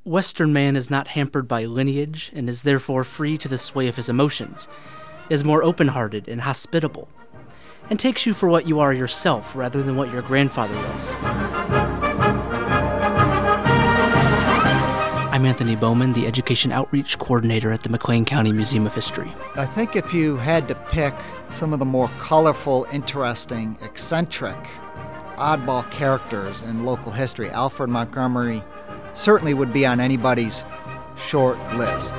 Western man is not hampered by lineage and is therefore free to the sway of his emotions, is more open-hearted and hospitable, and takes you for what you are yourself rather than what your grandfather was. I'm Anthony Bowman, the Education Outreach Coordinator at the McLean County Museum of History. I think if you had to pick some of the more colorful, interesting, eccentric, oddball characters in local history, Alfred Montgomery certainly would be on anybody's short list.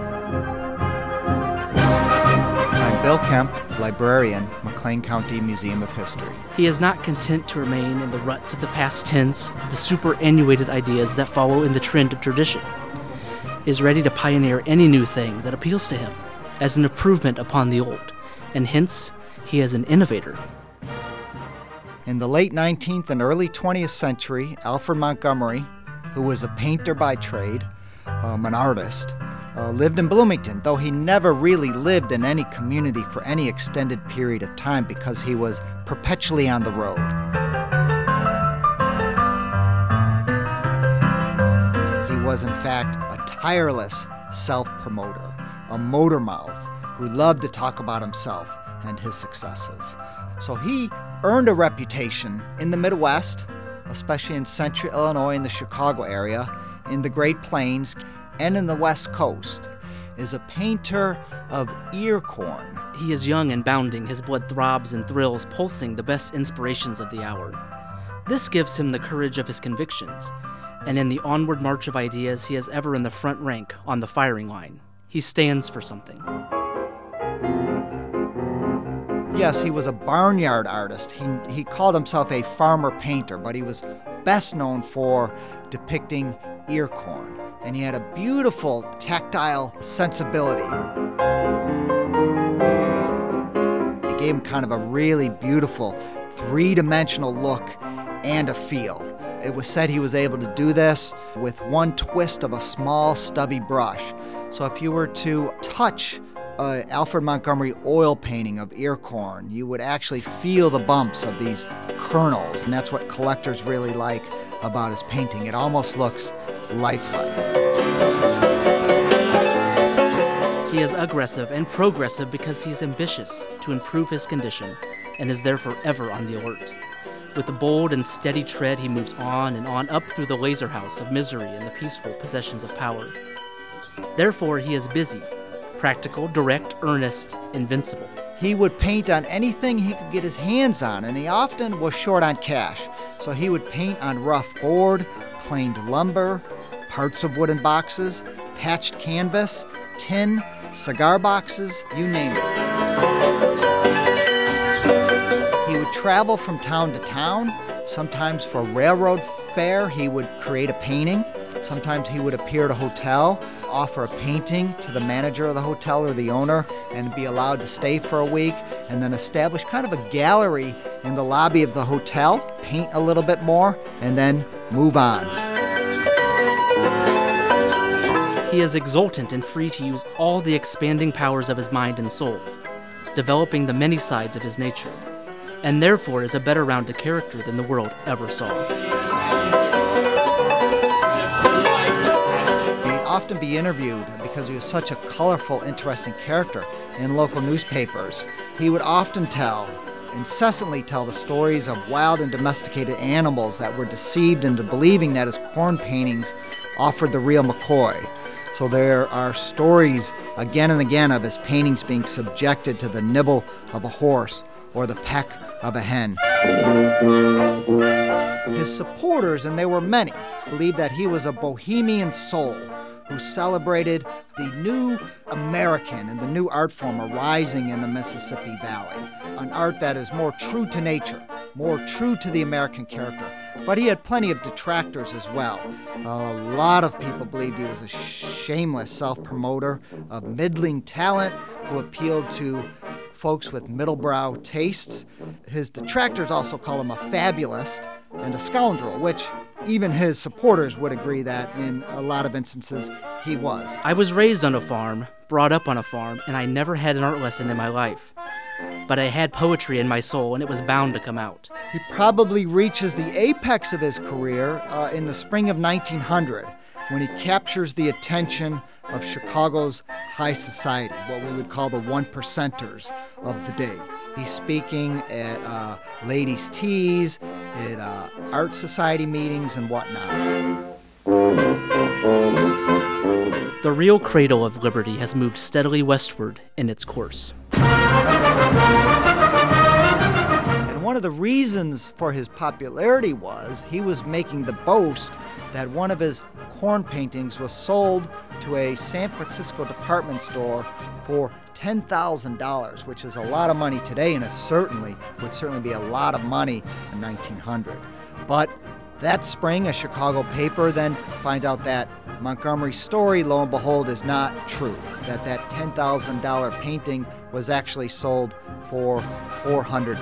I'm Bill Kemp, librarian, McLean County Museum of History. He is not content to remain in the ruts of the past tense, the superannuated ideas that follow in the trend of tradition. He is ready to pioneer any new thing that appeals to him as an improvement upon the old, and hence, he is an innovator. In the late 19th and early 20th century, Alfred Montgomery, who was a painter by trade, an artist, lived in Bloomington, though he never really lived in any community for any extended period of time because he was perpetually on the road. He was, in fact, a tireless self-promoter, a motor mouth who loved to talk about himself and his successes. So he earned a reputation in the Midwest, especially in central Illinois and the Chicago area, in the Great Plains, and in the West Coast, is a painter of ear corn. He is young and bounding, his blood throbs and thrills, pulsing the best inspirations of the hour. This gives him the courage of his convictions, and in the onward march of ideas, he is ever in the front rank, on the firing line. He stands for something. Yes, he was a barnyard artist. He called himself a farmer painter, but he was best known for depicting ear corn. And he had a beautiful tactile sensibility. It gave him kind of a really beautiful three-dimensional look and a feel. It was said he was able to do this with one twist of a small stubby brush. So if you were to touch Alfred Montgomery oil painting of ear corn, you would actually feel the bumps of these kernels, and that's what collectors really like about his painting. It almost looks lifelike. He is aggressive and progressive because he is ambitious to improve his condition and is therefore ever on the alert. With a bold and steady tread, he moves on and on up through the lazar house of misery and the peaceful possessions of power. Therefore, he is busy, practical, direct, earnest, invincible. He would paint on anything he could get his hands on, and he often was short on cash. So he would paint on rough board, planed lumber, parts of wooden boxes, patched canvas, tin, cigar boxes, you name it. He would travel from town to town. Sometimes for railroad fare, he would create a painting. Sometimes he would appear at a hotel, offer a painting to the manager of the hotel or the owner, and be allowed to stay for a week, and then establish kind of a gallery in the lobby of the hotel, paint a little bit more, and then move on. He is exultant and free to use all the expanding powers of his mind and soul, developing the many sides of his nature, and therefore is a better rounded character than the world ever saw. Often be interviewed because he was such a colorful, interesting character in local newspapers. He would often incessantly tell the stories of wild and domesticated animals that were deceived into believing that his corn paintings offered the real McCoy. So there are stories again and again of his paintings being subjected to the nibble of a horse or the peck of a hen. His supporters, and there were many, believed that he was a bohemian soul who celebrated the new American and the new art form arising in the Mississippi Valley, an art that is more true to nature, more true to the American character. But he had plenty of detractors as well. A lot of people believed he was a shameless self-promoter of middling talent who appealed to folks with middle-brow tastes. His detractors also call him a fabulist and a scoundrel, which even his supporters would agree that in a lot of instances he was. I was raised on a farm, brought up on a farm, and I never had an art lesson in my life. But I had poetry in my soul, and it was bound to come out. He probably reaches the apex of his career in the spring of 1900 when he captures the attention of Chicago's high society, what we would call the one percenters of the day. He's speaking at ladies' teas, at art society meetings, and whatnot. The real cradle of liberty has moved steadily westward in its course. And one of the reasons for his popularity was he was making the boast that one of his corn paintings was sold to a San Francisco department store for $10,000, which is a lot of money today, and would certainly be a lot of money in 1900. But that spring, a Chicago paper then finds out that Montgomery's story, lo and behold, is not true, that $10,000 painting was actually sold for $400.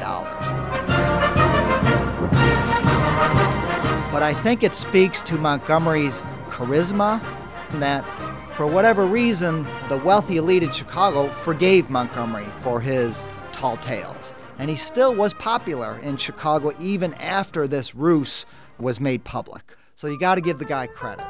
But I think it speaks to Montgomery's charisma that, for whatever reason, the wealthy elite in Chicago forgave Montgomery for his tall tales. And he still was popular in Chicago even after this ruse was made public. So you got to give the guy credit.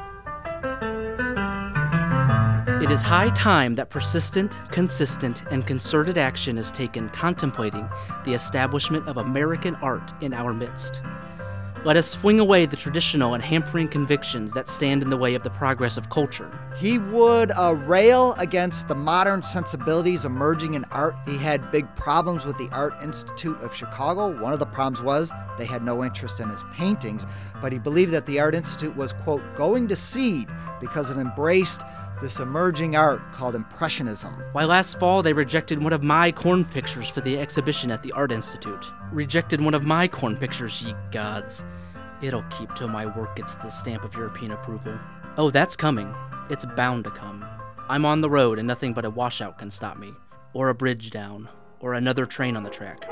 It is high time that persistent, consistent, and concerted action is taken contemplating the establishment of American art in our midst. Let us swing away the traditional and hampering convictions that stand in the way of the progress of culture. He would rail against the modern sensibilities emerging in art. He had big problems with the Art Institute of Chicago. One of the problems was they had no interest in his paintings, but he believed that the Art Institute was, quote, going to seed because it embraced this emerging art called Impressionism. Why, last fall they rejected one of my corn pictures for the exhibition at the Art Institute. Rejected one of my corn pictures, ye gods. It'll keep till my work gets the stamp of European approval. Oh, that's coming. It's bound to come. I'm on the road and nothing but a washout can stop me. Or a bridge down. Or another train on the track.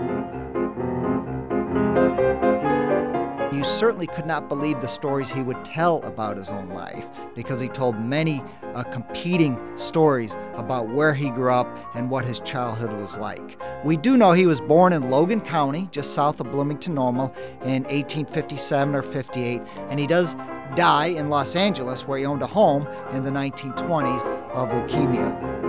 You certainly could not believe the stories he would tell about his own life, because he told many competing stories about where he grew up and what his childhood was like. We do know he was born in Logan County, just south of Bloomington Normal, in 1857 or 58, and he does die in Los Angeles, where he owned a home in the 1920s, of leukemia.